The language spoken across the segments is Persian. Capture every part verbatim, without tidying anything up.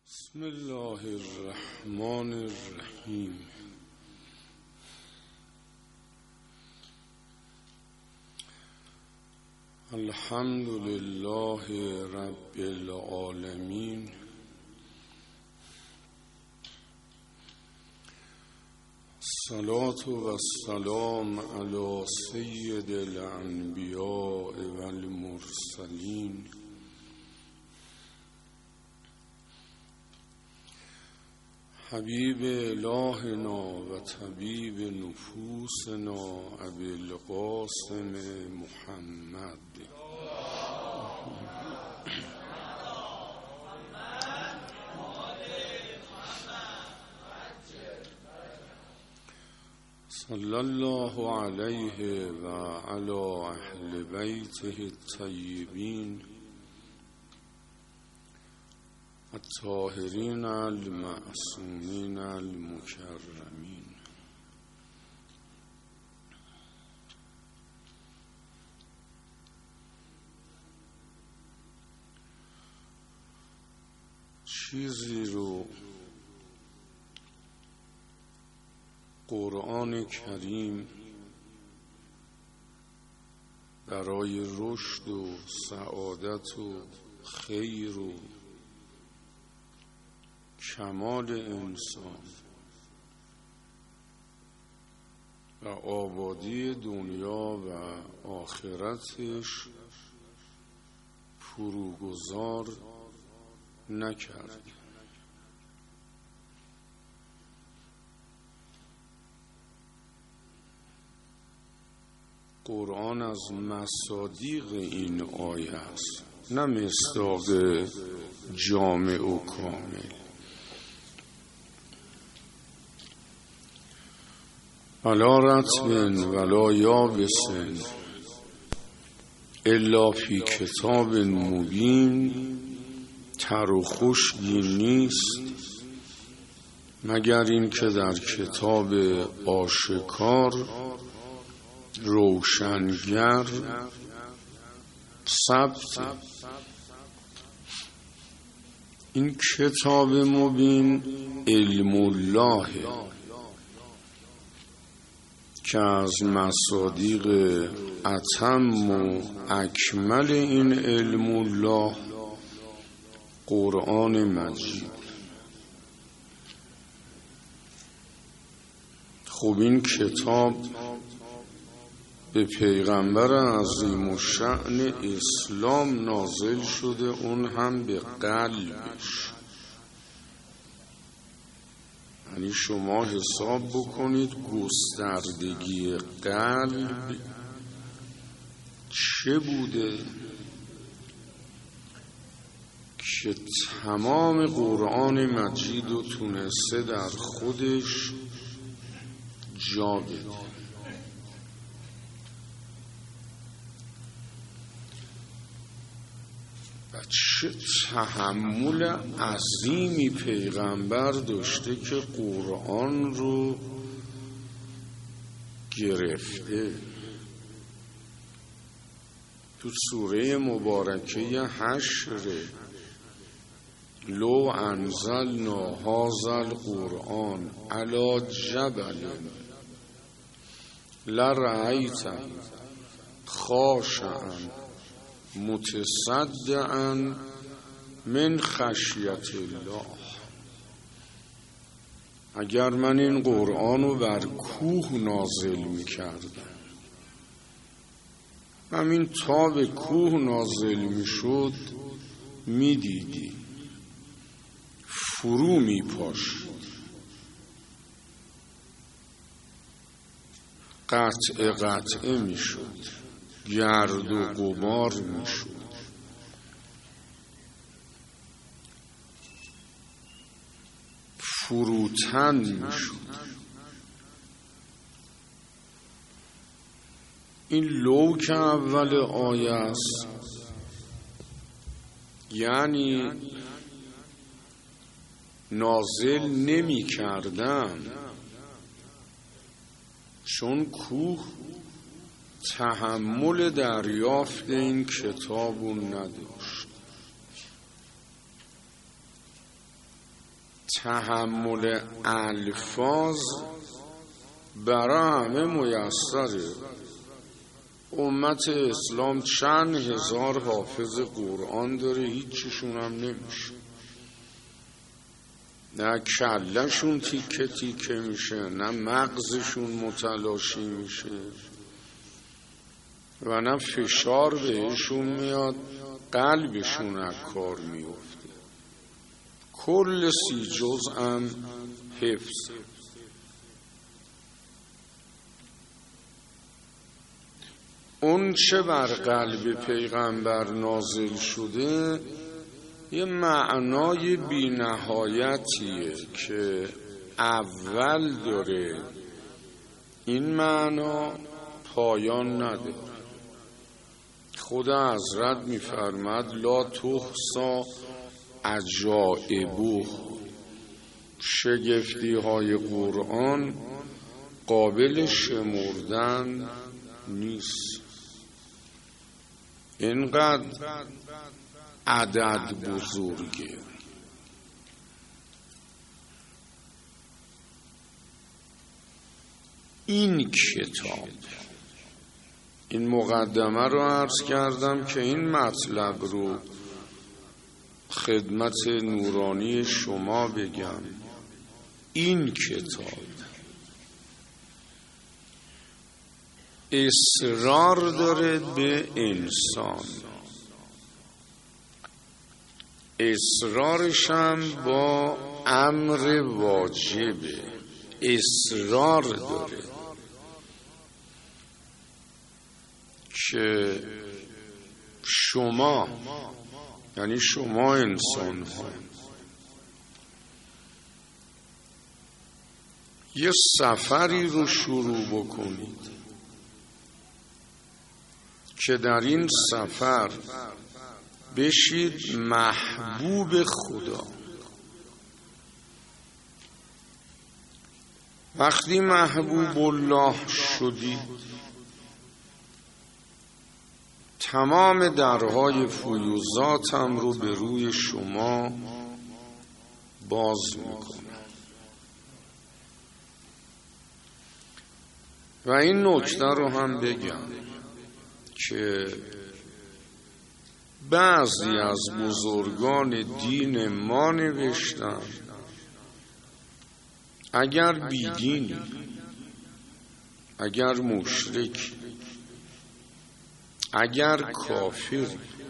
بسم الله الرحمن الرحیم. الحمد لله رب العالمین، الصلاة و السلام علی سید الانبیاء و المرسلین، حبیب الهنا و طبیب نفوسنا ابی القاسم محمد. صلی الله علیه و علی اهل بیته الطیبین الطاهرین المعصومین المکرمین. چیزی رو قرآن کریم برای رشد و سعادت و خیر و کمال انسان و آبادی دنیا و آخرتش فروگذار نکرد. قرآن از مصادیق این آیه است، نه مصداق جامع و کامل. ولا رطب ولا یابس الا فی کتاب مبین. تر و خشکی نیست مگر این که در کتاب آشکار روشنگر ثبت. این کتاب مبین علم الله که از مصادیق اتم و اکمل این علم الله قرآن مجید. خب این کتاب به پیغمبر عظیم الشأن اسلام نازل شده، اون هم به قلبش. یعنی شما حساب بکنید گستردگی قلب چه بوده که تمام قرآن مجید رو تونسته در خودش جا بده. و چه تحمل عظیمی پیغمبر داشته که قرآن رو گرفته. تو سوره مبارکه حشر لو انزلنا هذا القرآن علی جبل لرأیته خاشعا متصدعا من خشیت الله. اگر من این قرآن رو بر کوه نازل می کردم، همین تا به کوه نازل می شد می دیدی فرو می پاشید، قطع قطعه می شد، گرد و غبار می شد. فروتن می شد. این لو که اول آیه است، یعنی نازل نمی کردن، چون کوه تحمل دریافت این کتابو نداشت. تحمل الفاظ برای همه میسره. امت اسلام چند هزار حافظ قرآن داره، هیچشون هم نمیشه، نه کلشون تیکه تیکه میشه، نه مغزشون متلاشی میشه و نه فشار بهشون میاد قلبشون از کار میفته. کل سی جز هم حفظ. اون چه بر قلب پیغمبر نازل شده یه معنای بی نهایتیه که اول داره، این معنا پایان نداره. خدا حضرت میفرماد لا تحصا عجائبه، شگفتی های قرآن قابل شمردن نیست. اینقدر عدد بزرگه. این کتاب، این مقدمه رو عرض کردم که این مطلب رو خدمت نورانی شما بگم. این کتاب اصرار داره به انسان، اصرارش هم با امر واجبه، اصرار داره که شما، یعنی شما انسان ها، یه سفری رو شروع بکنید که در این سفر بشید محبوب خدا. وقتی محبوب الله شدید تمام درهای فیوزاتم رو به روی شما باز میکنم. و این نکته رو هم بگم که بعضی از بزرگان دین ما نوشتن اگر بیدینی، اگر مشرک، اگر کافر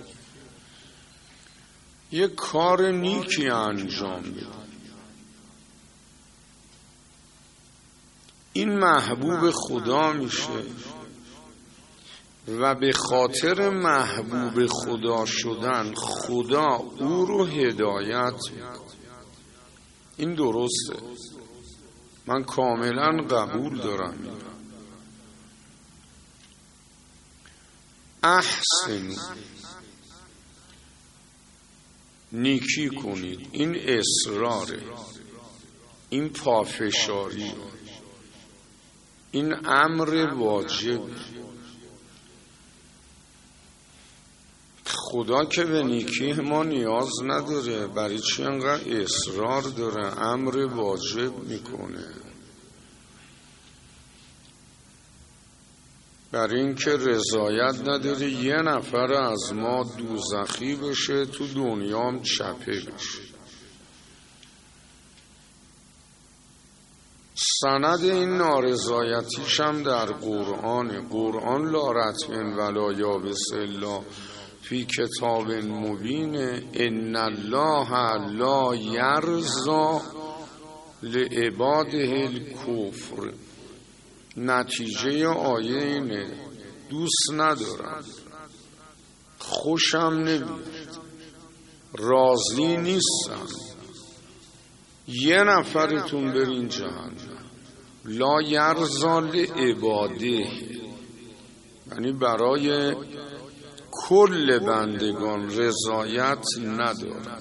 یک کار نیکی انجام بده، این محبوب خدا میشه و به خاطر محبوب خدا شدن خدا او رو هدایت میکنه. این درسته، من کاملا قبول دارم. این احسن، نیکی کنید، این اصراره، این پافشاری، این امر واجب. خدا که به نیکی ما نیاز نداره، برای چی انقدر اصرار داره، امر واجب میکنه؟ برای اینکه رضایت نداره یه نفر از ما دوزخی بشه، تو دنیام چپه بشه. سند این نارضایتیش هم در قرآن. قرآن لا رتبن ولا یابس الا فی کتاب مبین ان الله لا یرضی لعباده الکفر. نتیجه آیه اینه، دوست ندارم، خوشم نمیاد، راضی نیستم یه نفرتون برین جهنم. لا یرضی لعباده یعنی برای کل بندگان رضایت ندارم،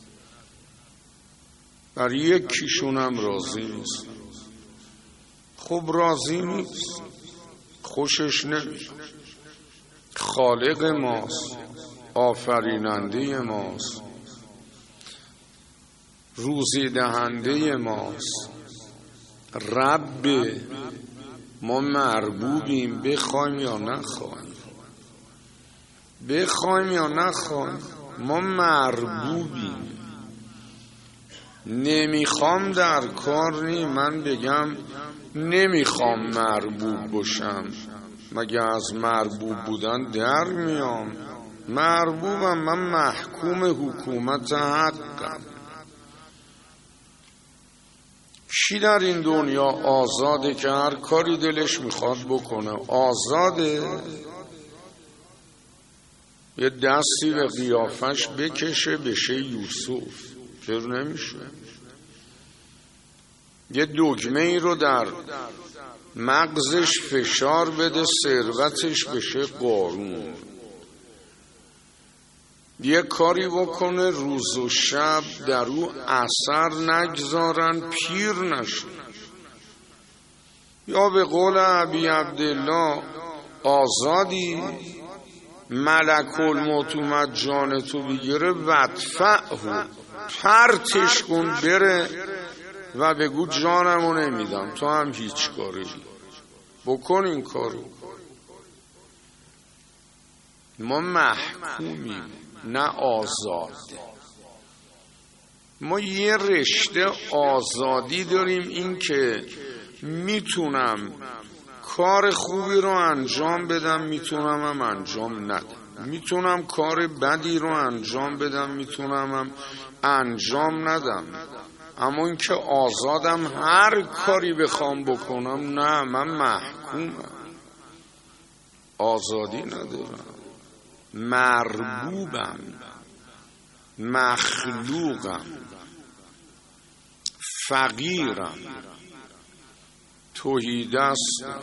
برای یکیشون هم راضی نیست. خب راضی نیست، خوشش نمیاد، خالق ماست، آفریننده ماست، روزی دهنده ماست، رب ما مربوبیم، بخوایم یا نخوایم، بخوایم یا نخوایم ما مربوبیم. نمیخوام در کار نی، من بگم نمیخوام مربوب باشم، مگه از مربوب بودن در میام؟ مربوبم، من محکوم حکومت حقم. کی در این دنیا آزاده که هر کاری دلش میخواد بکنه؟ آزاده؟ یه دستی به قیافش بکشه بشه یوسف، چرا نمیشه؟ یه دگمه ای رو در مغزش فشار بده ثروتش بشه قارون. یه کاری بکنه روز و شب در او اثر نگذارن پیر نشه. یا به قول ابی عبدالله آزادی، ملک الموت اومد جان تو بگیره ودفعه، پرتش کن بره و بگو جانمو نمیدم، تو هم هیچ کاری بکن این کارو. ما محکومیم نه آزاد. ما یه رشته آزادی داریم، این که میتونم کار خوبی رو انجام بدم، میتونم هم انجام ندم، میتونم کار بدی رو انجام بدم، میتونم هم انجام ندم. اما این که آزادم هر کاری بخوام بکنم، نه، من محکومم، آزادی ندارم، مربوبم، مخلوقم، فقیرم، تهیدستم.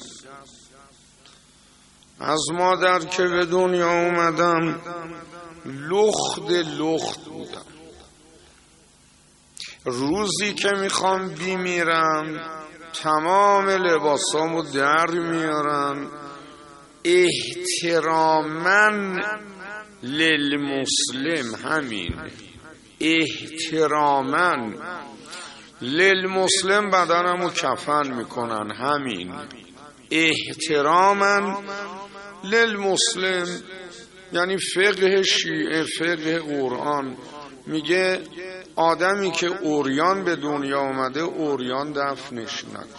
از مادر که به دنیا اومدم لخت لخت بودم. روزی که میخوام بیمیرم تمام لباسامو در میارن، احتراماً للمسلم، همین احتراماً للمسلم بدنمو کفن میکنن، همین احتراماً للمسلم. یعنی فقه شیعه، فقه قرآن میگه آدمی که عریان به دنیا اومده عریان دفنش نکن.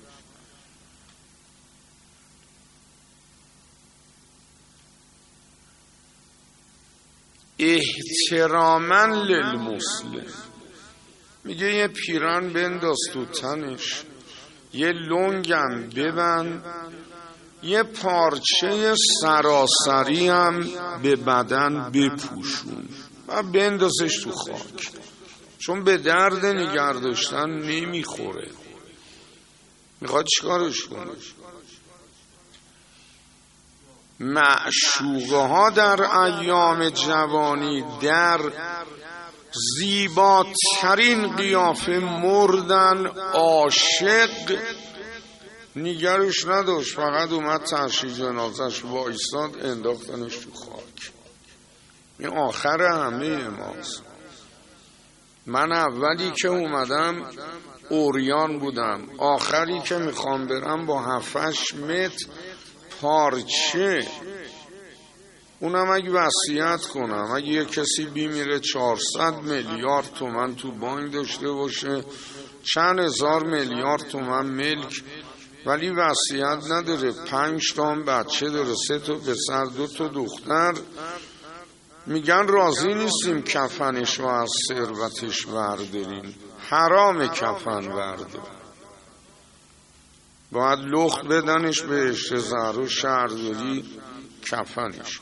احتراما للمسلم. میگه یه پیرن بنداز تو تنش، یه لنگم ببند، یه پارچه سراسری هم به بدن بپوشون و بندازش تو خاک، چون به درد نگه داشتن نمیخوره. میخواد چیکارش کنه؟ معشوقه ها در ایام جوانی در زیباترین قیافه مردن، عاشق نگرش نداشت، فقط اومد ترشی جنازش وایساد انداختنش تو خاک. این آخر همه ماست. من اولی که اومدم عریان بودم، آخری که میخوام برم با هفتش متر پارچه. اونم اگه وصیت کنم، اگه یه کسی بیمیره چهارصد میلیارد تومن تو بانک داشته باشه، چند هزار میلیارد تومن ملک، ولی وصیت نداره، پنج تا بچه داره، سه تا پسر دو تا دختر، میگن راضی نیستیم کفنش رو از ثروتش برداریم. حرام کفن بردار، باید لخت بدنش به اشتزار و شهرداری کفنش.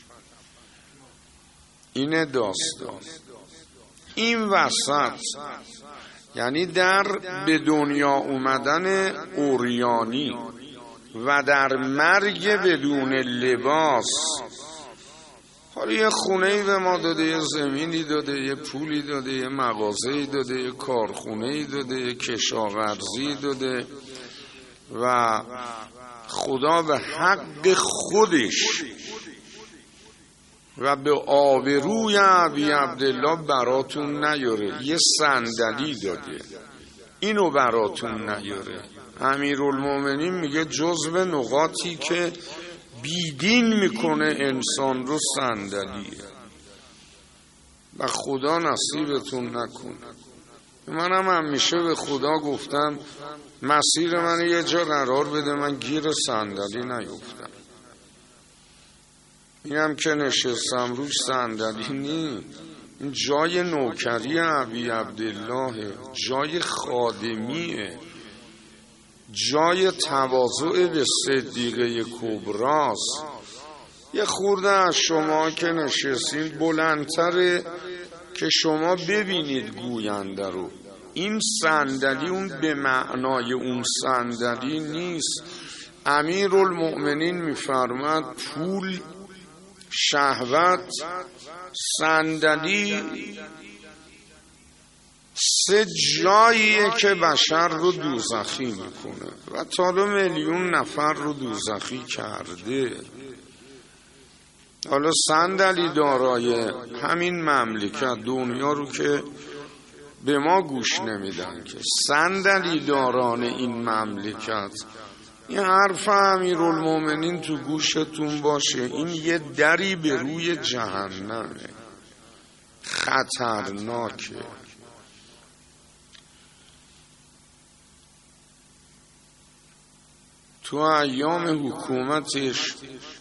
اینه داستان. این وسط یعنی در به دنیا اومدن عریانی و در مرگ بدون لباس. حالا یه خونه‌ای به ما داده، یه زمینی داده، یه پولی داده، یه مغازه‌ای داده، یه کارخونه‌ای داده، یه کشاورزی داده و خدا به حق خودش و به آبروی ابی عبدالله براتون نیاره. یه صندلی داده اینو براتون نیاره. امیرالمومنین میگه جزو نقاطی که بیدین میکنه انسان رو صندلیه و خدا نصیبتون نکنه. منم همیشه به خدا گفتم مسیر من یه جا قرار بده من گیر صندلی نیفتم. اینم که نشستم روش صندلی نی، این جای نوکری ابی عبدالله، جای خادمیه، جای تواضع به صدیقه کبراست. یه خورده از شما که نشستین بلندتره که شما ببینید گوینده رو. این صندلی اون به معنای اون صندلی نیست. امیرالمؤمنین میفرماد پول، شهوت، صندلی سه جاییه که بشر رو دوزخی میکنه و تا دو میلیون نفر رو دوزخی کرده. حالا صندلی دارای همین مملکت، دنیا رو که به ما گوش نمیدن که صندلی داران این مملکت، این حرف امیرالمومنین تو گوشتون باشه، این یه دری به روی جهنمه، خطرناکه. تو ایام حکومتش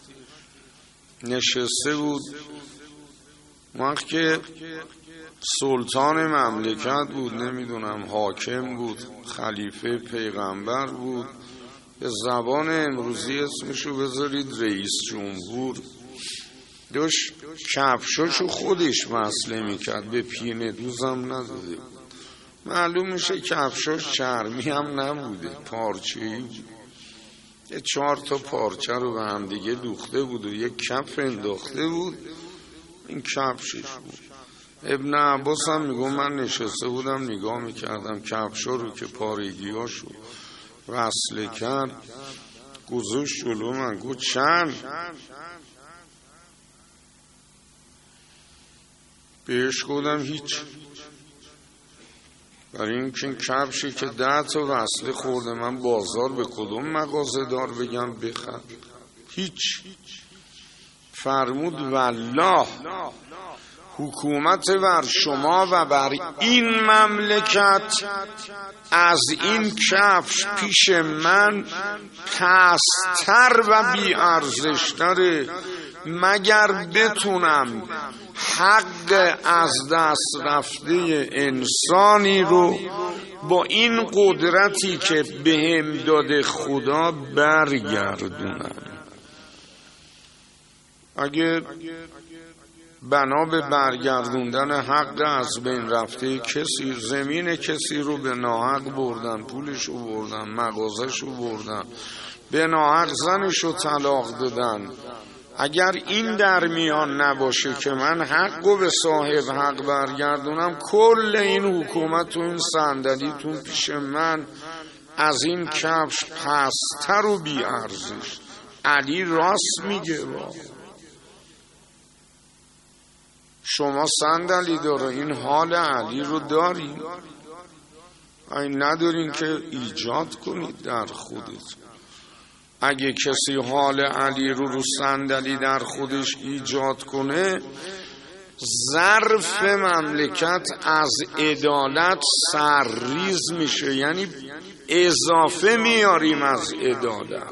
نشسته بود، وقت که سلطان مملکت بود، نمیدونم حاکم بود، خلیفه پیغمبر بود، به زبان امروزی اسمشو بذارید رئیس جمهور، داشت کفشاشو خودش وصله میکرد، به پینه دوزم نداده. معلوم میشه کفشاش چرمی هم نبوده، پارچه‌ای بود. یه چهار تا پارچه رو به هم دیگه دوخته بود و یک کف انداخته بود، این کفشش بود. ابن عباس هم میگم من نشسته بودم نگاه میکردم کفشا رو که پارگیاشو وصله کرد، گذاشت جلو من، گفت چند؟ بهش گفتم هیچ، برای این که این کفشی که ده تا وصله خورده، من بازار به کدوم مغازه دار بگم بخر؟ هیچ. فرمود والله حکومت بر شما و بر این مملکت از این کفش پیش من پستر و بی ارزشتره، مگر بتونم حق از دست رفته انسانی رو با این قدرتی که بهم داده خدا برگردونم. اگه بنا به برگردوندن حق از بین رفته کسی، زمین کسی رو به ناحق بردن، پولش رو بردن، مغازش رو بردن، به ناحق زنش رو طلاق دادن، اگر این در میان نباشه که من حق رو به صاحب حق برگردونم، کل این حکومت و این صندلیتون پیش من از این کفش پستر و بی ارزش. علی راست میگه. با شما صندلی داره، این حال علی رو دارین؟ این ندارین که ایجاد کنید در خودت. اگه کسی حال علی رو رو صندلی در خودش ایجاد کنه، ظرف مملکت از عدالت سرریز میشه، یعنی اضافه میاریم از عدالت.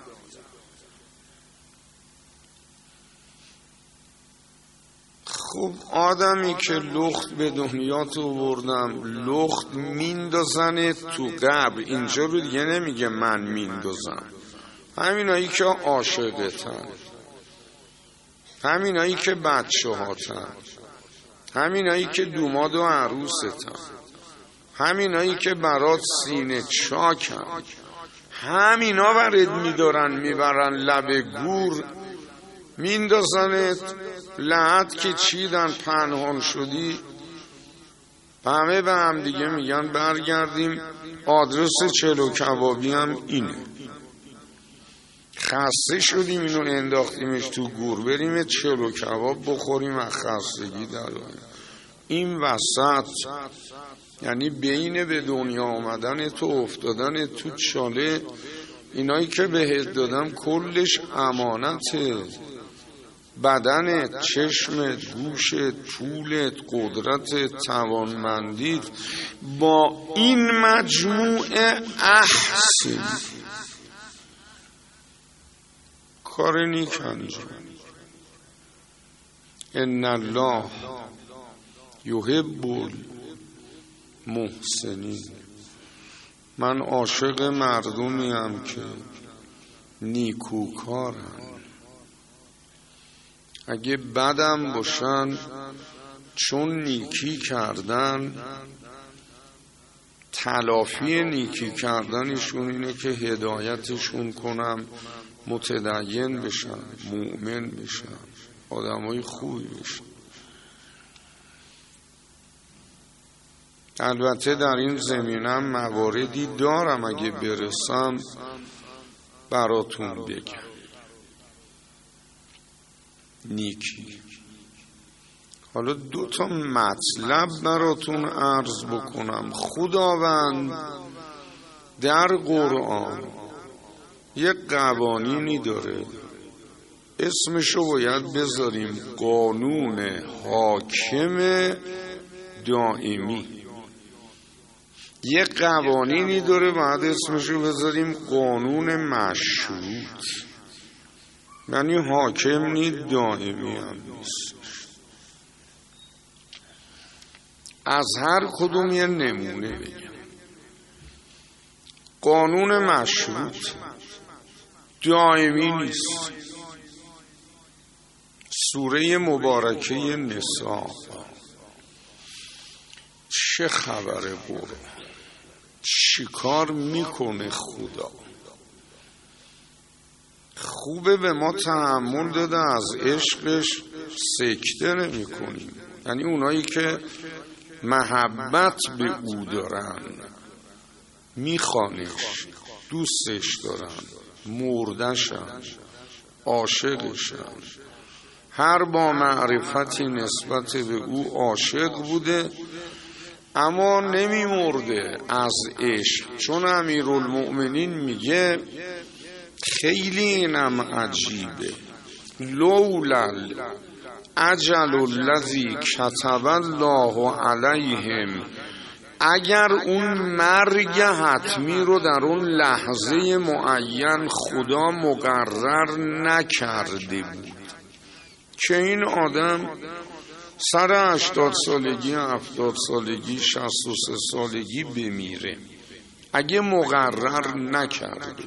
خب آدمی که لخت به دنیا تو بردم، لخت میندازنه تو قبر، اینجا رو دیگه نمیگه من میندازم. همینایی که عاشقتن، همینایی که بچه هاتن، همینایی که دوماد و عروستن، همینایی که برات سینه چاکن، همینا برد میدارن میبرن لب گور، میندازنت لحد که چیدن پنهان شدی. همه به هم دیگه میگن برگردیم، آدرس چلو کبابی هم اینه. خسته شدیم اینو انداختیمش تو گور، بریم چلو کباب بخوریم از خستگی در این وسط. یعنی بین به دنیا آمدن تو افتادن تو چاله، اینایی که بهت دادم کلش امانته. بدنت، چشمت، گوشت، طولت، قدرت، توانمندیت، با این مجموعه احسن کار نیک انجام. ان الله یحب المحسنین. من عاشق مردمیم که نیکوکارن. اگه بدم باشن چون نیکی کردن، تلافی نیکی کردنشون اینه که هدایتشون کنم متدین بشن، مؤمن بشن، آدمای خوبی بشن. البته در این زمینم مواردی دارم، اگه برسم براتون بگم. نیکی. حالا دو تا مطلب براتون عرض بکنم. خداوند در قرآن یک قوانینی داره، اسمشو باید بذاریم قانون حاکم دائمی. یک قوانینی داره باید اسمشو بذاریم قانون مشروط. یعنی حاکم نی، دائمی هم نیست. از هر کدوم یه نمونه بگم. قانون مشروط دائمی نیست. سوره مبارکه نساء. چه خبره قرآن؟ چیکار میکنه خدا؟ خوبه به ما تحمل داده از عشقش سکته نمی کنیم. یعنی اونایی که محبت به او دارن، میخوانش، دوستش دارن، مردشن، عاشقشن، هر با معرفتی نسبت به او عاشق بوده اما نمی مرده از عشق. چون امیرالمؤمنین میگه خیلی اینم عجیبه، لولل اجل الذی کتب الله علیهم، اگر اون مرگ حتمی رو در اون لحظه معین خدا مقرر نکرده بود که این آدم سر هشتاد سالگی، هفتاد سالگی، شصت و سه سالگی بمیره، اگه مقرر نکرده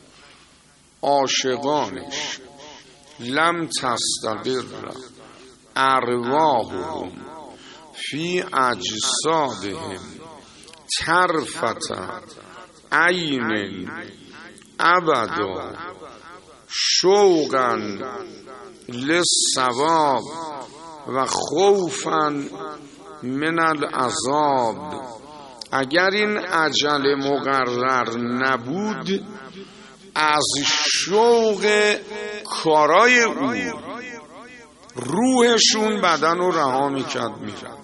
عاشقانش لم تستقر ارواحهم فی اجسادهم طرفة عین ابدا شوقا للثواب و خوفا من العذاب. اگر این اجل مقرر نبود، از شوق کارای او روحشون بدن رو رها میکرد میرفت،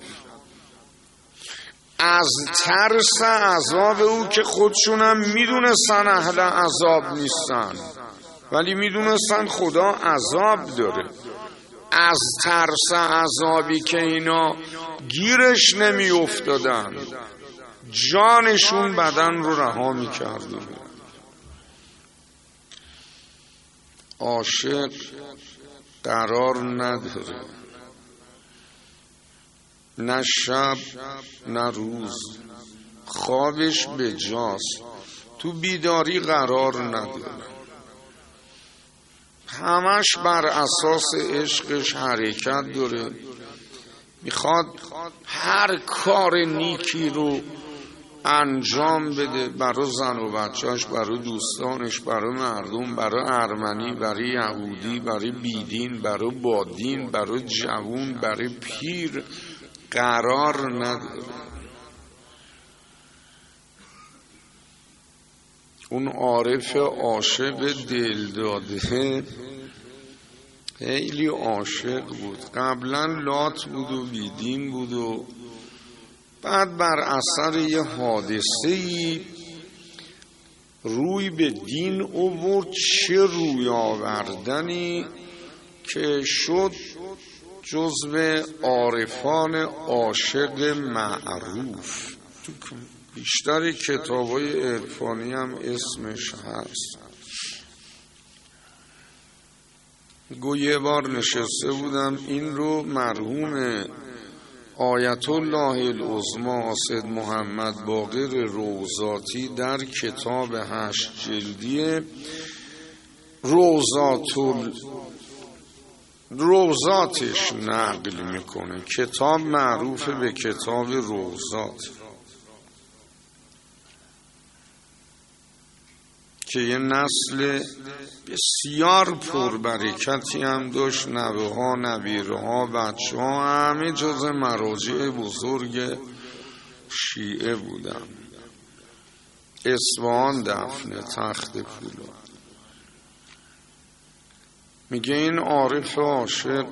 از ترس عذاب او که خودشونم میدونستن اهل عذاب نیستن ولی میدونستن خدا عذاب داره، از ترس عذابی که اینا گیرش نمی افتادن جانشون بدن رو رها می کردن. عاشق قرار نداره، نه شب نه روز، خوابش به جاست، تو بیداری قرار نداره، همش بر اساس عشقش حرکت داره، میخواد هر کار نیکی رو انجام بده برای زن و بچهش، برای دوستانش، برای مردم، برای ارمنی، برای یهودی، برای بیدین، برای بادین، برای جوون، برای پیر قرار نداره. اون عارف عاشق دل داده خیلی عاشق بود. قبلا لات بود و بیدین بود و بعد بر اثر یه حادثه‌ای روی به دین آورد. چه روی آوردنی که شد جزو عارفان عاشق معروف. تو بیشتر کتابای عرفانی هم اسمش هست. گو یه بار نشسته بودم این رو مرحوم آیت الله العظمی سید محمد باقر روضاتی در کتاب هشت جلدی روضات روضاتش نقل میکنه. کتاب معروف به کتاب روضات که یه نسل بسیار پربرکتی هم داشت. نوه ها، نویره ها، بچه ها همه جز مراجع بزرگ شیعه بودن. اصفهان دفنه، تخت پولا. میگه این عارف عاشق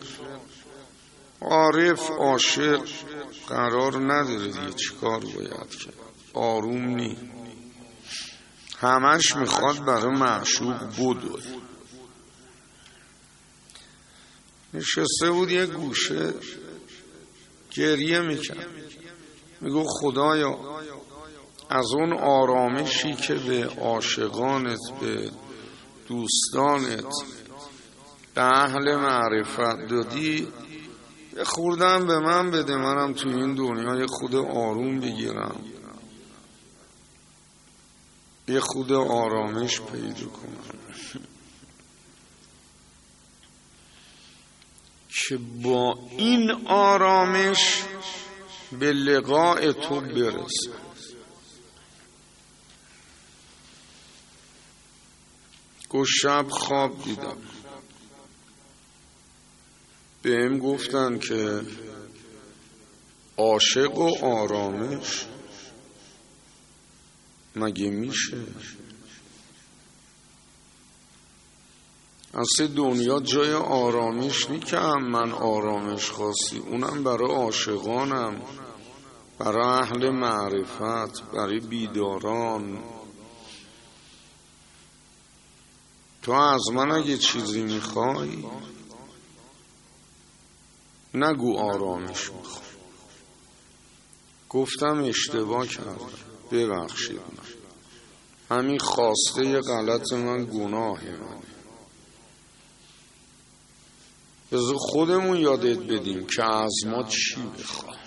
عارف عاشق قرار نداره دیگه، چیکار باید کرد؟ آروم نی، همش میخواد برای معشوق بدوه. نشسته بود یه گوشه گریه میکرد. میگو خدایا از اون آرامشی که به عاشقانت، به دوستانت، به اهل معرفت دادی یه خوردن به من بده، منم تو این دنیا خود آروم بگیرم، یه خود آرامش پیدا کنم که با این آرامش به لقاء تو برسه. گو شب خواب دیدم، بهم گفتن که عاشق و آرامش مگه میشه؟ اصلا دنیا جای آرامش نی که هم من آرامش خواستی، اونم برای عاشقانم، برای اهل معرفت، برای بیداران. تو از من اگه چیزی میخوای نگو آرامش میخوای. گفتم اشتباه کردم، ببخشید، من همین خواسته غلط من گناهه من. بذار خودمون یادت بدیم که از ما چی بخواه.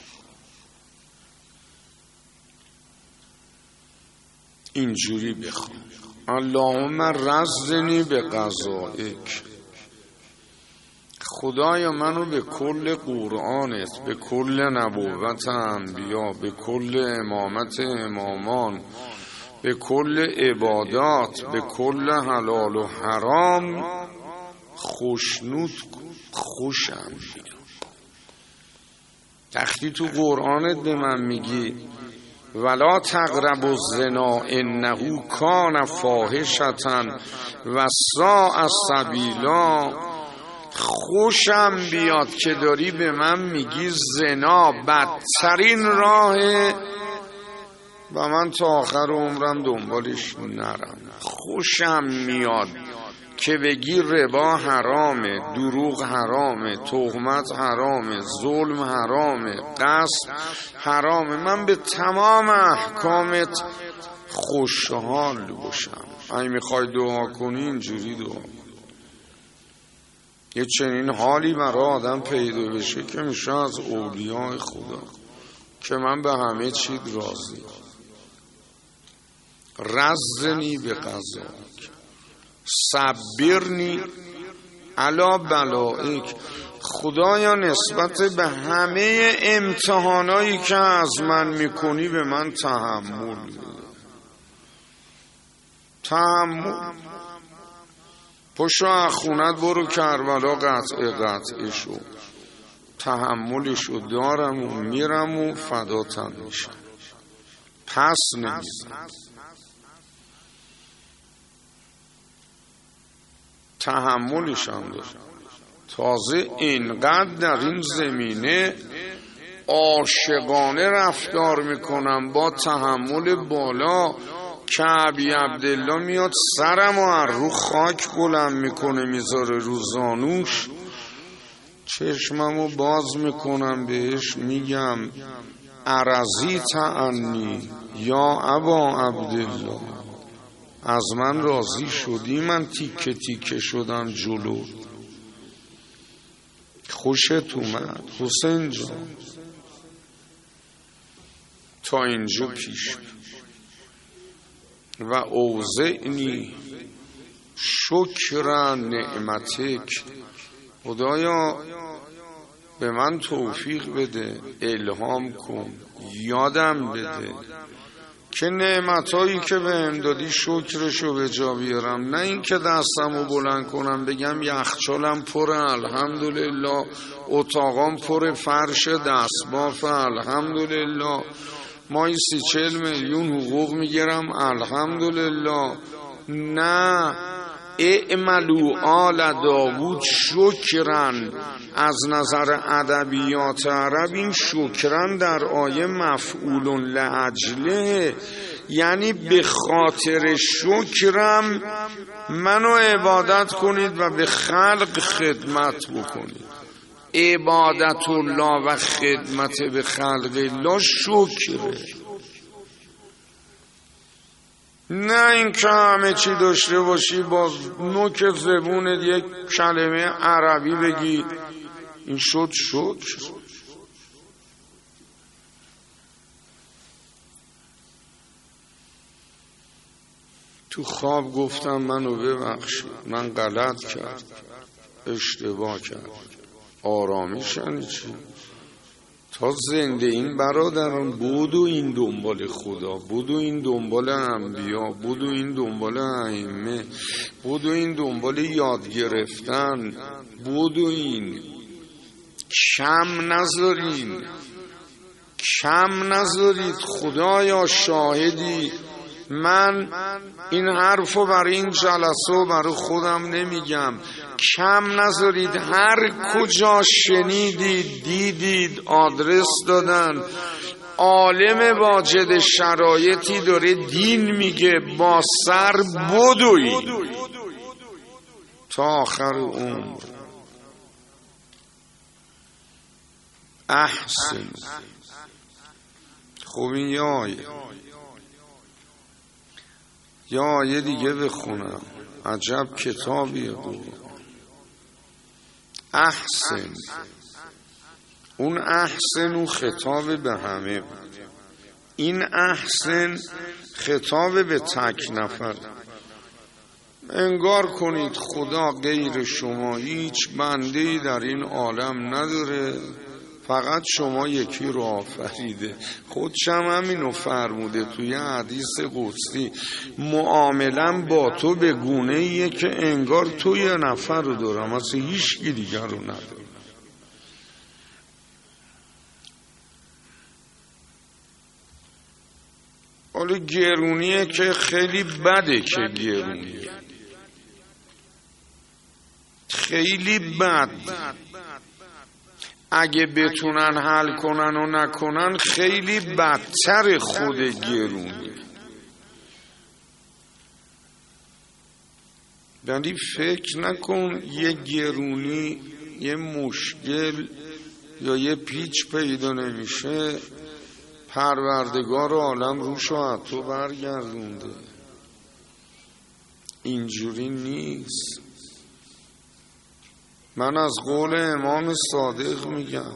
اینجوری بخواه: اللهم رزقنی به قضائک. خدایا منو به کل قرآنت، به کل نبوت انبیا، به کل امامت امامان، به کل عبادات، به کل حلال و حرام خوشنود خوشم بیا. وقتی تو قرآنت به من میگی ولا تقربوا الزنا انه کان فاحشة و ساء سبیلا، خوشم بیاد که داری به من میگی زنا بدترین راهه و من تا آخر عمرم دنبالش نرم. خوشم میاد که بگی ربا حرامه، دروغ حرامه، تهمت حرامه، ظلم حرامه، قصد حرامه. من به تمام احکامت خوشحال باشم. اگه میخوای دعا کنی اینجوری دعا. یه چنین حالی برای آدم پیدا بشه که میشه از اولیاء خدا که من به همه چیز راضی. رزقنی به قضائک صبرنی علی بلائک. خدایا نسبت به همه امتحانایی که از من میکنی به من تحمل بده. تحمل. پشو اخونت برو کربلا قطع قطع شو. تحملشو دارم و میرم و فداتم میشم، پس نمیزم. تحملش هم دارم. تازه اینقدر در این زمینه عاشقانه رفتار میکنم با تحمل بالا که ابی عبدالله میاد سرم و از رو خاک بلند میکنه میذاره رو زانوش، چشممو باز میکنم بهش میگم ارضی تعنی یا ابا عبدالله، از من راضی شدی من تیکه تیکه شدم جلو، خوشت اومد حسین جان. تا اینجا پیش و اوزعنی شکر نعمتک، خدایا به من توفیق بده، الهام کن، یادم بده که نعمتایی که بهم دادی شکرشو به جا بیارم، نه این که دستمو بلند کنم بگم یخچالم پر الحمدلله، اتاقام پر فرش دستباف الحمدلله، مایی سی چل میلیون حقوق میگیرم الحمدلله. نه، اعملوا آل داوود شکرن. از نظر ادبیات عرب این شکرن در آیه مفعول لاجله، یعنی به خاطر شکرم منو عبادت کنید و به خلق خدمت بکنید. عبادت الله و خدمت به خلق الله شکره، نه این که همه چی داشته باشی با نوک زبونت یک کلمه عربی بگی این شد شکر. تو خواب گفتم منو ببخشید، من غلط کردم، اشتباه کردم. آرامیش یعنی چی؟ تا زنده این برادران بودو این دنبال خدا، بودو این دنبال انبیا، بودو این دنبال ائمه، بودو این دنبال یاد گرفتن، بودو این کم نذارین، کم نذارید. خدایا شاهدی من این حرفو برای این جلسه و برای خودم نمیگم، کم نذارید. هر کجا شنیدید دیدید آدرس دادن عالم واجد شرایطی داره دین میگه، با سر بدوید تا آخر عمر. احسن. خب این یه آیه، یا آیه دیگه بخونم، عجب کتابیه قرآن. احسن، اون احسن و خطاب به همه بود، این احسن خطاب به تک نفر. انگار کنید خدا غیر شما هیچ بنده‌ای در این عالم نداره، فقط شما یکی رو آفریده. خودشم همینو فرموده توی حدیث قدسی، معاملم با تو به گونه ایه که انگار تو یه نفر رو دارم، اصلا هیچ کی دیگر رو ندارم. حالا گرونیه که خیلی بده، که گرونیه خیلی بد، اگه بتونن حل کنن و نکنن خیلی بدتر خود گرونی. یعنی فکر نکن یه گرونی یه مشکل یا یه پیچ پیدا نمیشه پروردگار عالم روشو از تو برگردونده. اینجوری نیست. من از قول امام صادق میگم،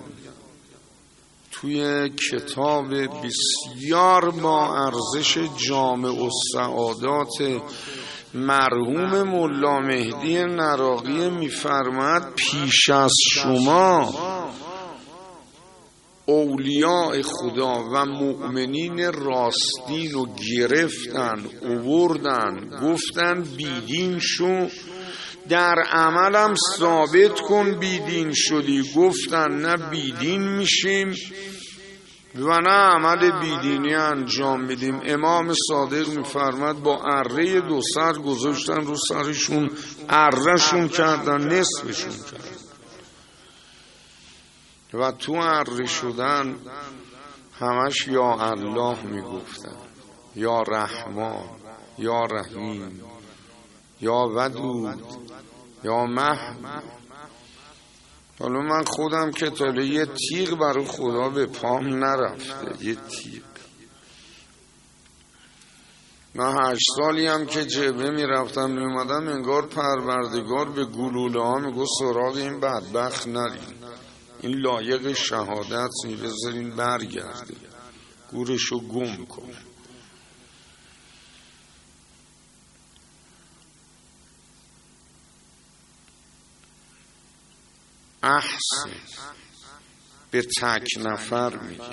توی کتاب بسیار با ارزش جامع السعادات مرحوم ملا مهدی نراقی میفرماد پیش از شما اولیاء خدا و مؤمنین راستین رو گرفتن، اووردن، گفتن بیدین شو، در عملم ثابت کن بیدین شدی. گفتن نه بیدین میشیم، و نه عمل بیدینی انجام میدیم. امام صادق میفرماد با اره دو سر گذاشتن رو سرشون، ارهشون کردن، نصفشون کردن و تو اره شدن همش یا الله میگفتن، یا رحمان، یا رحیم، یا ودود، یا محمود. حالا من خودم که تاله یه تیغ برای خدا به پام نرفته، یه تیغ. من هشت سالی هم که جبهه میرفتم میومدم انگار پروردگار به گلوله ها میگو سراغ این بدبخت نرین، این لایق شهادت نی، بذارین برگرده، گورشو گم کن. احسن به تک نفر میگم،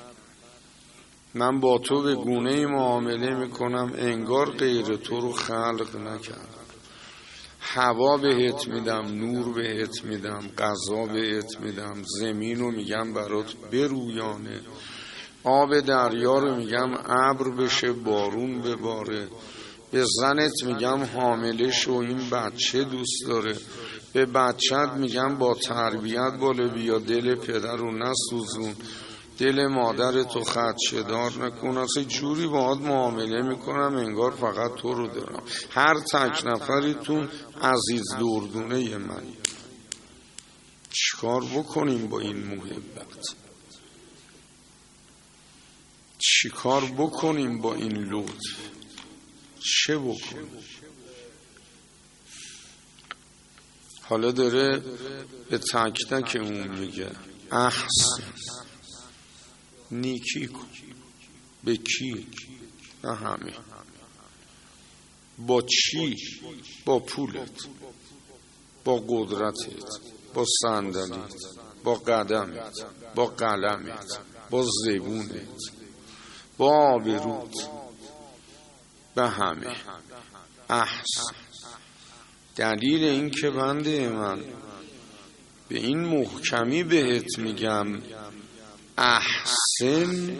من با تو به گونه معامله میکنم انگار غیر تو رو خلق نکردم. هوا بهت میدم، نور بهت میدم، غذا بهت میدم، زمین رو میگم برات برویانه، آب دریا رو میگم ابر بشه بارون بباره، به زنت میگم حامله شو این بچه دوست داره، به بچت میگم با تربیت بالا بیا، دل پدر رو نسوزون، دل مادر تو خدشه‌دار نکن. اصلا جوری باهات معامله میکنم انگار فقط تو رو دارم. هر تک نفریتون عزیز دردونه من. چیکار بکنیم با این محبت؟ چیکار بکنیم با این لطف؟ چه بکنیم؟ حالا داره به تک تک اون میگه احسن، نیکی کن. به کی؟ به همه. با چی؟ با پولت، با قدرتت، با صندلیت، با قدمت، با قلمت، با زبونت، با آبروت، به همه. احسن. دلیل این که بنده من به این محکمی بهت میگم احسن،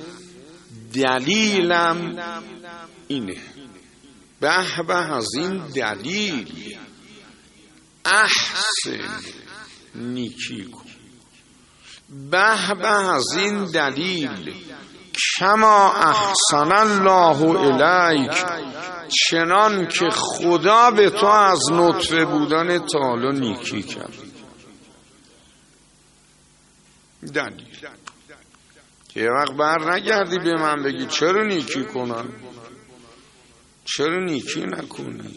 دلیلم اینه. به به از این دلیل، احسن، نیکی کن. به به از این دلیل، کما احسن الله الیک، چنان که خدا به تو از نطفه بودن تا حالا نیکی کرد. دلیل یه وقت بر نگردی به من بگی چرا نیکی کنم، چرا نیکی نکنی.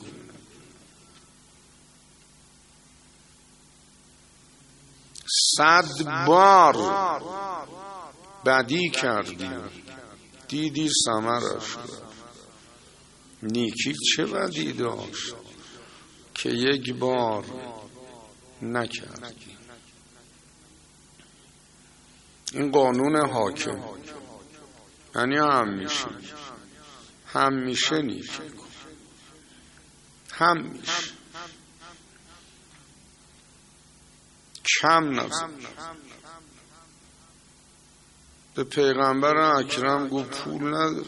صد بار بدی کردی دیدی ثمرش، نیکی چه بدی داشت که یک بار نکردی. این قانون حاکم، یعنی همیشه همیشه نیکی کن، همیشه کم نزن. به پیغمبر اکرم گفت پول نداره،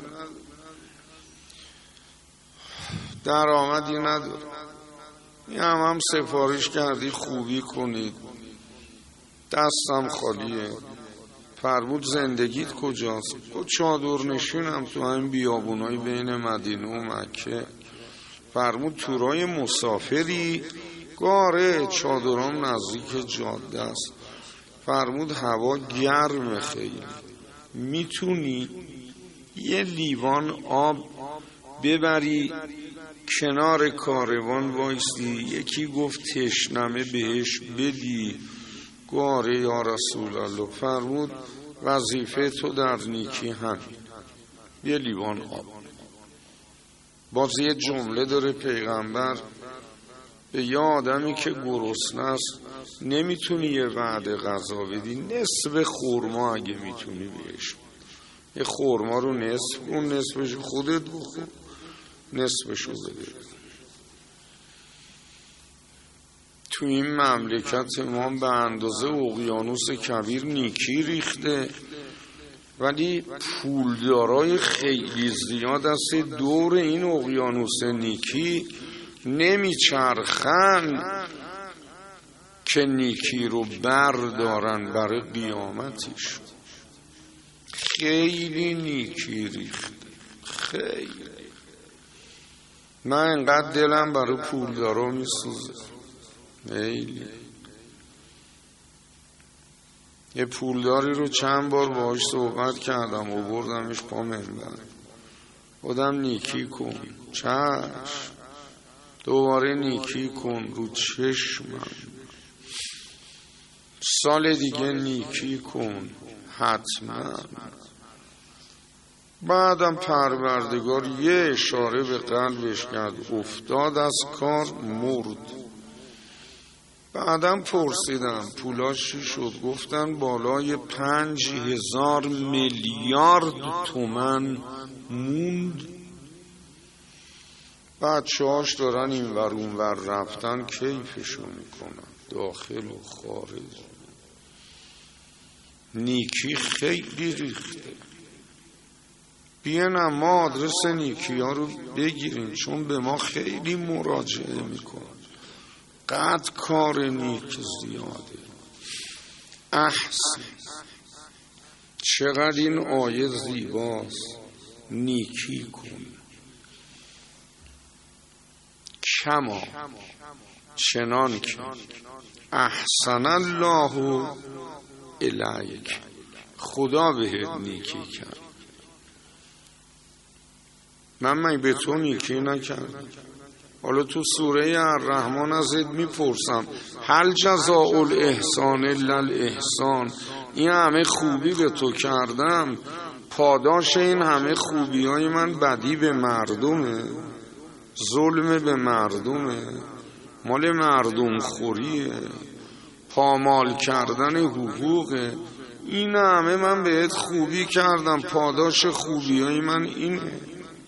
درآمدی نداره، این هم هم سفارش کردی خوبی کنید، دستم خالیه. فرمود زندگیت کجاست؟ گفت چادر نشینم تو این بیابونای بین مدینه و مکه. فرمود تورای مسافری؟ گاره چادرام نزدیک جاده است. فرمود هوا گرم خیلی، میتونی یه لیوان آب ببری کنار کاروان وایستی، یکی گفت تشنمه بهش بدی؟ گاره یا رسول الله. فرمود وظیفه تو در نیکی همین، یه لیوان آب. باز یه جمله داره پیغمبر به یه آدمی که گرسنه است نمیتونی یه وعده غذا بدی، نصف خورما اگه میتونی بهش، یه خورما رو نصف کن، نصفش خودت بخور، نصفشو بده. تو این مملکت ما به اندازه اقیانوس کبیر نیکی ریخته، ولی پولدارای خیلی زیاد است دور این اقیانوس نیکی نمیچرخن که نیکی رو بردارن برای قیامتش. خیلی نیکی ریخته، خیلی. من انقدر دلم برای پولدارا میسوزه. خیلی. یه پولداری رو چند بار باهاش صحبت کردم و بردمش پا منبر. خودم نیکی کن، چشم، دوباره نیکی کن رو چشمم، سال دیگه نیکی کن حتما. بعدم پروردگار یه اشاره به قلبش کرد، افتاد از کار، مرد. بعدم پرسیدم پولاش چی شد؟ گفتن بالای پنج هزار میلیارد تومن موند. بچه هاش دارن این ور اون ور رفتن کیفشو میکنن، داخل و خارج. نیکی خیلی ریخته. بیاین ما آدرس نیکی ها رو بگیریم، چون به ما خیلی مراجعه میکنن. قد کار نیک زیاده. احسن، چقدر این آیه زیباست. نیکی کن کما چنان که احسن الله الیک، خدا بهت نیکی کرد. من من به تو نیکی نکردم. حالا تو سوره الرحمن ازت میپرسم هل جزاء الاحسان الا الاحسان، این همه خوبی به تو کردم، پاداش این همه خوبی های من بدی به مردمه، ظلم به مردمه، مال مردم خوریه، پامال کردن حقوقه. این همه من بهت خوبی کردم، پاداش خوبی های من اینه.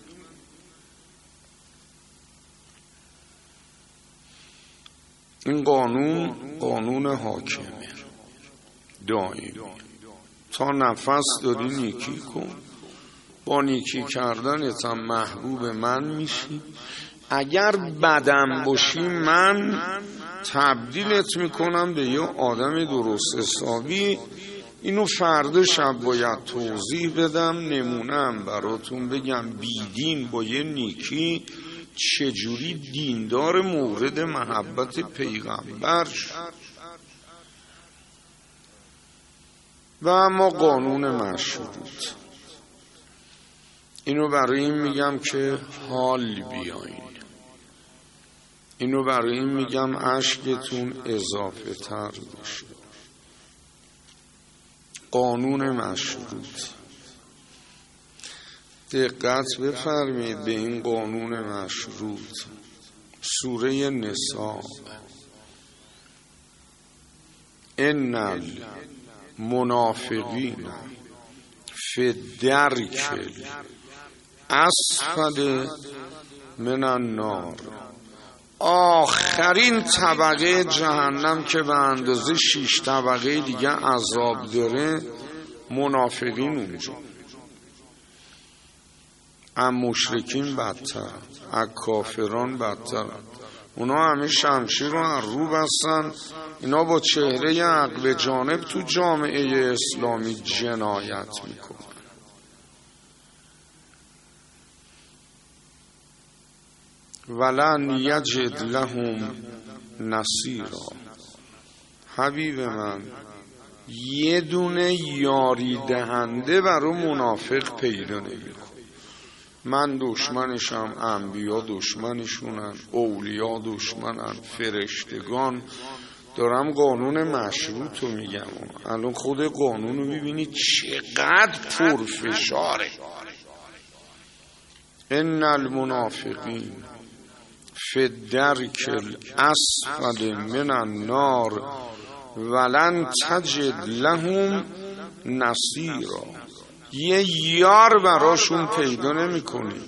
این قانون قانون حاکمه دائم. تا نفس داری نیکی کن، با نیکی کردنت هم محبوب من میشی. اگر بدم باشی من تبدیلت میکنم به یه آدم درست حسابی. اینو فردا شب باید توضیح بدم، نمونم براتون بگم بیدین با یه نیکی چجوری دیندار مورد محبت پیغمبر شد. و اما قانون مشروط، اینو برای این میگم که حال بیاین، اینو برای این میگم عشقتون اضافه تر بشه. قانون مشروط، دقت بفرمایید به این قانون مشروط. سوره نساء، ان المنافقین فی الدرک الاسفل من النار، آخرین طبقه جهنم که به اندازه شش طبقه دیگه عذاب داره، منافقین اونجا. ام مشرکین بدتر، از کافران بدتر. اونا همه شمشیر رو از رو بستن، اینا با چهره عقل جانب تو جامعه اسلامی جنایت میکنن. ولن یجد لهم نصیرا. حبیب من، یه دونه یاری دهنده برای منافق پیدا نمی‌کنه. من دشمنشم، انبیا دشمنشونن، اولیا دشمنن، فرشتگان. دارم قانون مشروط رو میگم. الان خود قانون رو میبینی چقدر پرفشاره. ان المنافقین فی الدرک الاسفل من النار ولن تجد لهم نصیرا. یه یار براشون پیدا نمی کنی.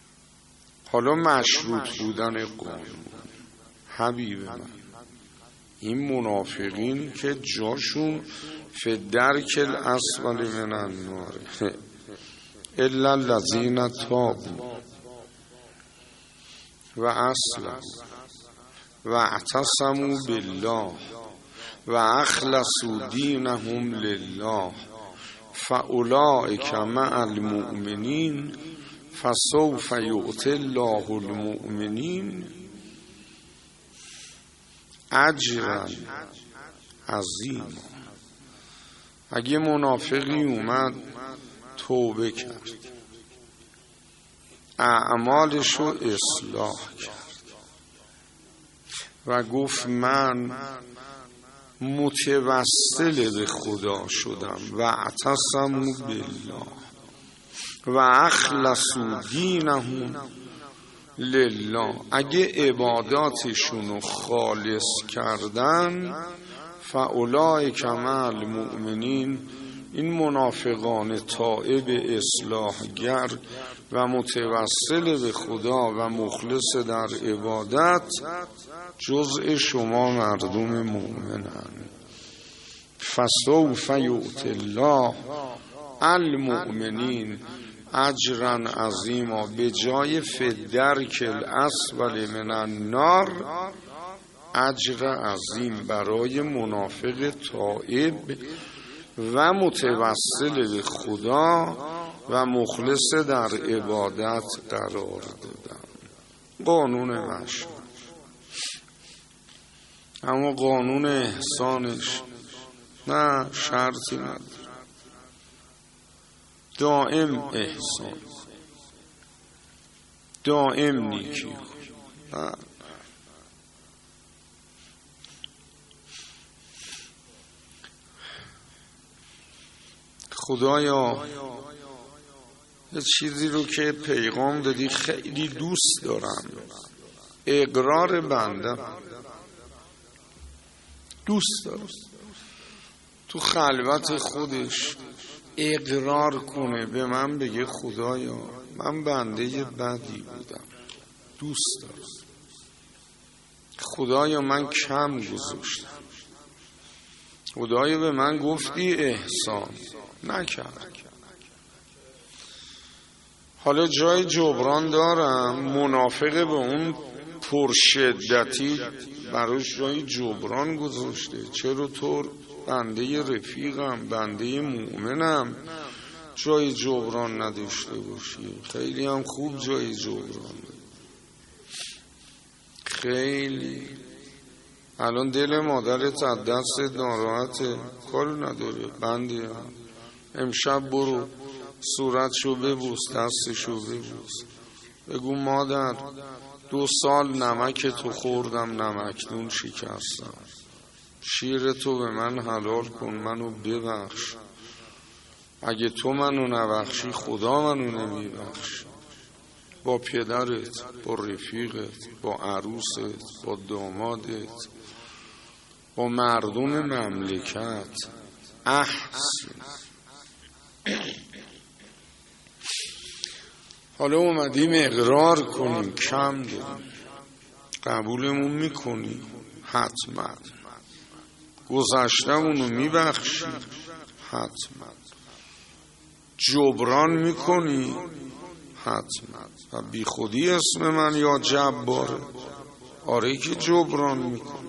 حالا مشروط بودن قانون، حبیب من، این منافقین که جاشون فی درک الاسفل من النار الا الذین تابوا و اصلحوا و اعتصموا بالله و اخلصوا دینهم لله فاولئک مع المؤمنین فسوف یؤتی الله المؤمنین اجرا عظیما. اگه منافقی اومد توبه کرد، اعمالشو اصلاح کرد و گفت من متوسل به خدا شدم و اعتصموا بالله و اخلصوا دینهم لله، اگه عباداتشونو خالص کردن، فاولئک مع المؤمنین، این منافقان تائب اصلاحگر و متوسل به خدا و مخلص در عبادت جزء شما مردم مؤمنن. فسوف یؤتی الله المؤمنین اجرا عظیما، به جای فی الدرک الاسفل من النار اجر عظیم برای منافق تائب و متوسل به خدا و مخلص در عبادت قرار دادن. قانون مشروع، اما قانون احسانش نه شرطی نداره، دائم احسان، دائم نیکی. نه خدایا یه چیزی رو که پیغام دادی خیلی دوست دارم، اقرار بنده دوست دارم تو خلوت خودش اقرار کنه، به من بگه خدایا من بنده بدی بودم، دوست دارم خدایا من کم گذاشتم، خدایا به من گفتی احسان نکرد. حالا جای جبران دارم، منافق به اون پرشدتی براش جای جبران گذاشته، چرا تو بنده رفیقم، بنده مؤمنم، جای جبران نداشته باشی؟ خیلی هم خوب جای جبران، خیلی. الان دل مادرت از دست ناراحته، کار نداره، بنده هم. امشب برو صورتشو ببوس، دستشو ببوس، بگو مادر دو سال نمک تو خوردم، نمکدون شکستم، شیر تو به من حلال کن، منو ببخش، اگه تو منو نبخشی خدا منو نمیبخش. با پدرت، با رفیقت، با عروست، با دامادت، با مردم مملکت احسن. حالا اومدیم اقرار کنیم کم داریم، قبولمون میکنی؟ حتما. گذشتمونو میبخشی؟ حتما. جبران میکنی؟ حتما. و بی خودی اسم من یا جباره؟ آره که جبران میکنی.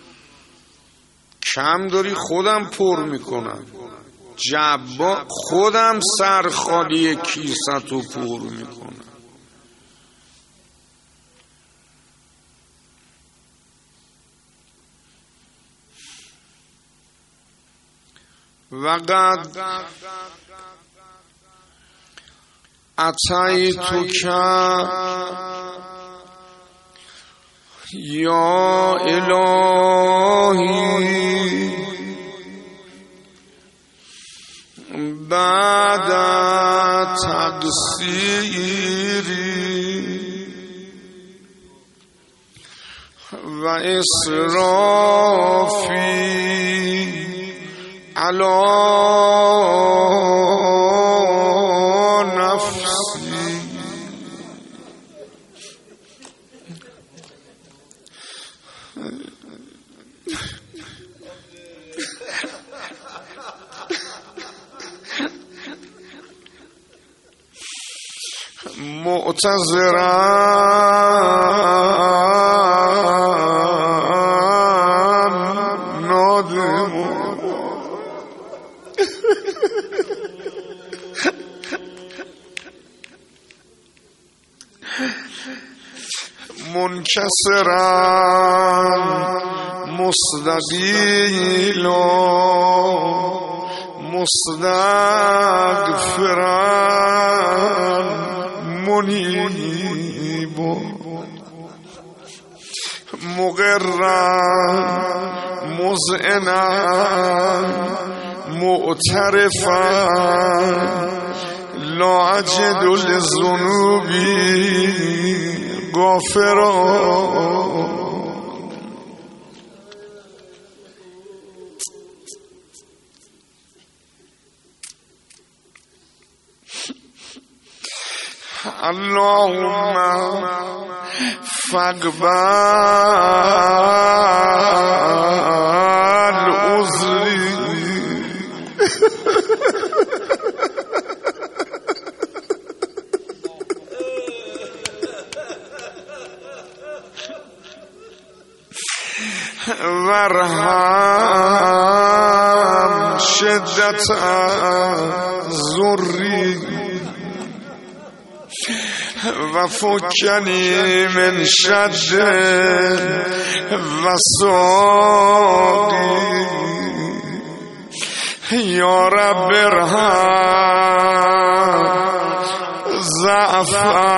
کم داری خودم پر میکنم، جبا خودم سرخالی کیستو پر میکنم. وقد اتیتک یا الهی بعد تقصیری و اسرافی علی نفسی. معتذرم نادم منکسرم مستقیلا مستغفرم منیب مقرم مذعنم معترفم لا اجد للذنوب غافرا. اللهم فاقبل عذري وارحم شدت ضری و فکنی من شد و ساقی یا رب ارحم ضعف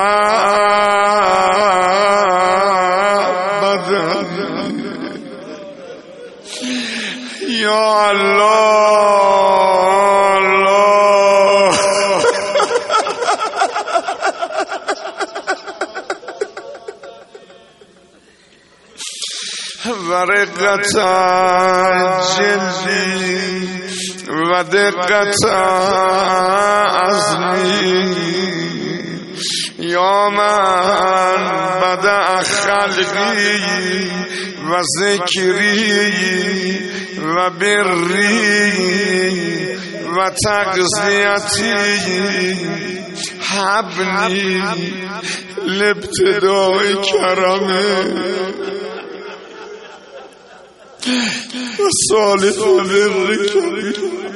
بدنی یا الله الله و رقت جلدی و دقت عزمی یا من بدأ خلقی و ذکری و بری و تغذیتی حبنی لابتدای کرمه و صالح بر کبیر.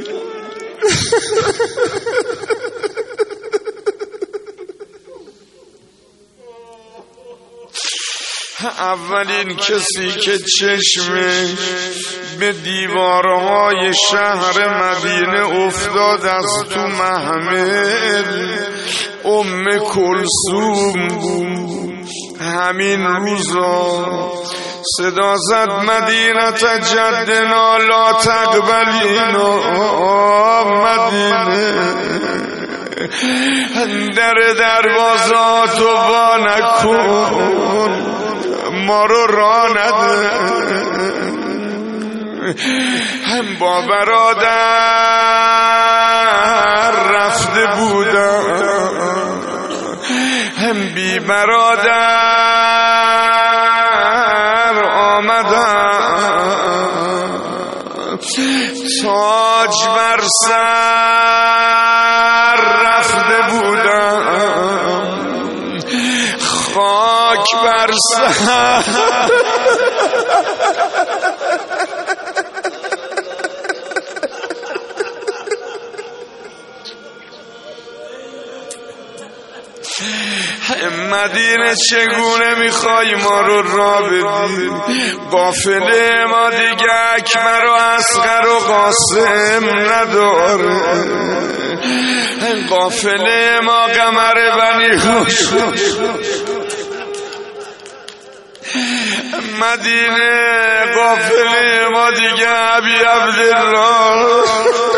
اولین کسی که چشمش به دیوارهای شهر مدینه افتاد از تو محمل ام کلثوم بود. همین روزا صدا زد مدینه جدنا لا تقبلینا مدینه، در دروازاتو وا نکن، ما رو راه نده. هم با برادر رفته بودم، هم بی برادر آمدم، تاج بر سر رفته بودم، خاک بر سر مدینه چگونه میخوای ما رو راه بدی؟ قافله ما دیگه اکبر و اصغر و قاسم نداره، قافله ما قمر بنی خوش. مدینه قافله ما دیگه ابی عبدالله